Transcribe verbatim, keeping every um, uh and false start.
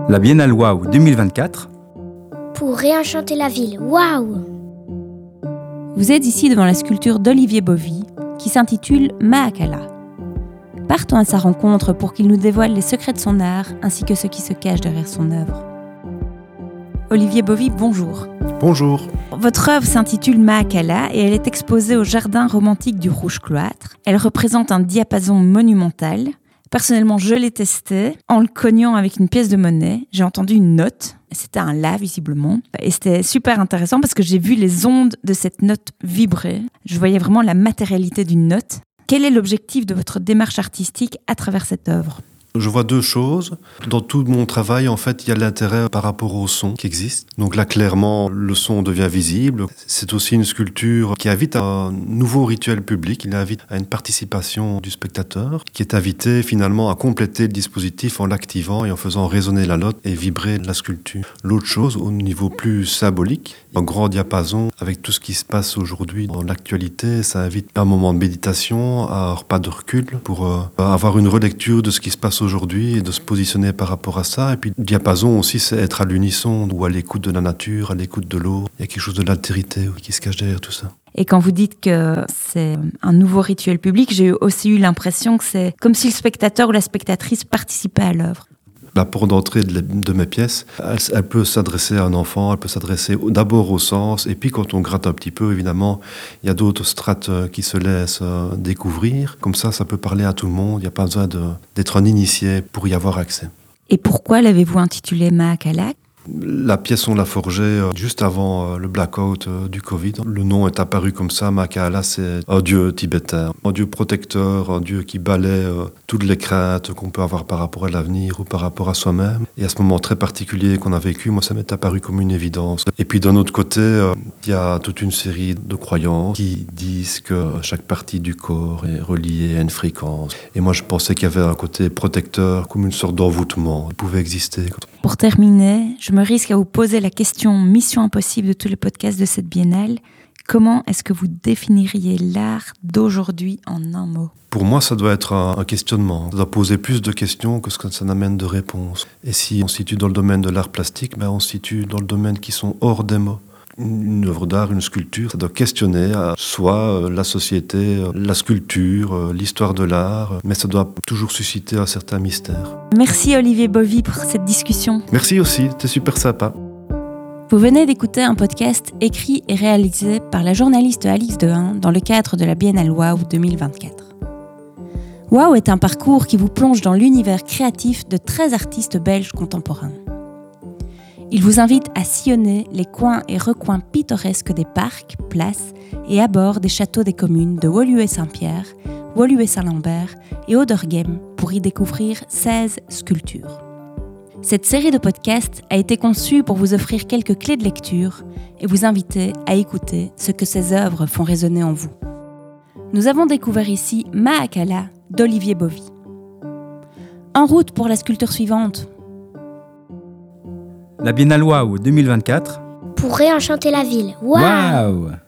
La Biennale Waouh deux mille vingt-quatre. Pour réenchanter la ville. Waouh! Vous êtes ici devant la sculpture d'Olivier Bovy, qui s'intitule Mahakala. Partons à sa rencontre pour qu'il nous dévoile les secrets de son art, ainsi que ce qui se cache derrière son œuvre. Olivier Bovy, bonjour. Bonjour. Votre œuvre s'intitule Mahakala et elle est exposée au jardin romantique du Rouge Cloître. Elle représente un diapason monumental. Personnellement, je l'ai testé en le cognant avec une pièce de monnaie. J'ai entendu une note. C'était un la, visiblement. Et c'était super intéressant parce que j'ai vu les ondes de cette note vibrer. Je voyais vraiment la matérialité d'une note. Quel est l'objectif de votre démarche artistique à travers cette œuvre ? Je vois deux choses. Dans tout mon travail, en fait, il y a l'intérêt par rapport au son qui existe. Donc là, clairement, le son devient visible. C'est aussi une sculpture qui invite à un nouveau rituel public. Il invite à une participation du spectateur qui est invité finalement à compléter le dispositif en l'activant et en faisant résonner la note et vibrer la sculpture. L'autre chose, au niveau plus symbolique, un grand diapason avec tout ce qui se passe aujourd'hui dans l'actualité, ça invite à un moment de méditation, à un repas de recul pour euh, avoir une relecture de ce qui se passe aujourd'hui et de se positionner par rapport à ça. Et puis le diapason aussi, c'est être à l'unisson ou à l'écoute de la nature, à l'écoute de l'eau. Il y a quelque chose de l'altérité qui se cache derrière tout ça. Et quand vous dites que c'est un nouveau rituel public, j'ai aussi eu l'impression que c'est comme si le spectateur ou la spectatrice participait à l'œuvre. La porte d'entrée de, de mes pièces, elle, elle peut s'adresser à un enfant, elle peut s'adresser d'abord au sens, et puis quand on gratte un petit peu, évidemment, il y a d'autres strates qui se laissent euh, découvrir. Comme ça, ça peut parler à tout le monde, il n'y a pas besoin de, d'être un initié pour y avoir accès. Et pourquoi l'avez-vous intitulé Mahakala ? La pièce, on l'a forgée euh, juste avant euh, le blackout euh, du Covid. Le nom est apparu comme ça. Mahakala, c'est un dieu tibétain, un dieu protecteur, un dieu qui balaie euh, toutes les craintes qu'on peut avoir par rapport à l'avenir ou par rapport à soi-même. Et à ce moment très particulier qu'on a vécu, moi, ça m'est apparu comme une évidence. Et puis d'un autre côté, euh, il y a toute une série de croyances qui disent que chaque partie du corps est reliée à une fréquence. Et moi, je pensais qu'il y avait un côté protecteur, comme une sorte d'envoûtement qui pouvait exister. Pour terminer, je me risque à vous poser la question mission impossible de tous les podcasts de cette biennale. Comment est-ce que vous définiriez l'art d'aujourd'hui en un mot ? Pour moi, ça doit être un, un questionnement. Ça doit poser plus de questions que ce que ça n'amène de réponses. Et si on se situe dans le domaine de l'art plastique, ben on se situe dans le domaine qui sont hors des mots. Une œuvre d'art, une sculpture, ça doit questionner à soi, la société, la sculpture, l'histoire de l'art, mais ça doit toujours susciter un certain mystère. Merci Olivier Bovy pour cette discussion. Merci aussi, c'était super sympa. Vous venez d'écouter un podcast écrit et réalisé par la journaliste Alix Dehain dans le cadre de la Biennale Waouh deux mille vingt-quatre. Waouh est un parcours qui vous plonge dans l'univers créatif de treize artistes belges contemporains. Il vous invite à sillonner les coins et recoins pittoresques des parcs, places et abords des châteaux des communes de Woluwe-Saint-Pierre, Woluwe-Saint-Lambert et Oderghem pour y découvrir seize sculptures. Cette série de podcasts a été conçue pour vous offrir quelques clés de lecture et vous inviter à écouter ce que ces œuvres font résonner en vous. Nous avons découvert ici Mahakala d'Olivier Bovy. En route pour la sculpture suivante. La Biennale Waouh deux mille vingt-quatre. Pour réenchanter la ville. Waouh! Waouh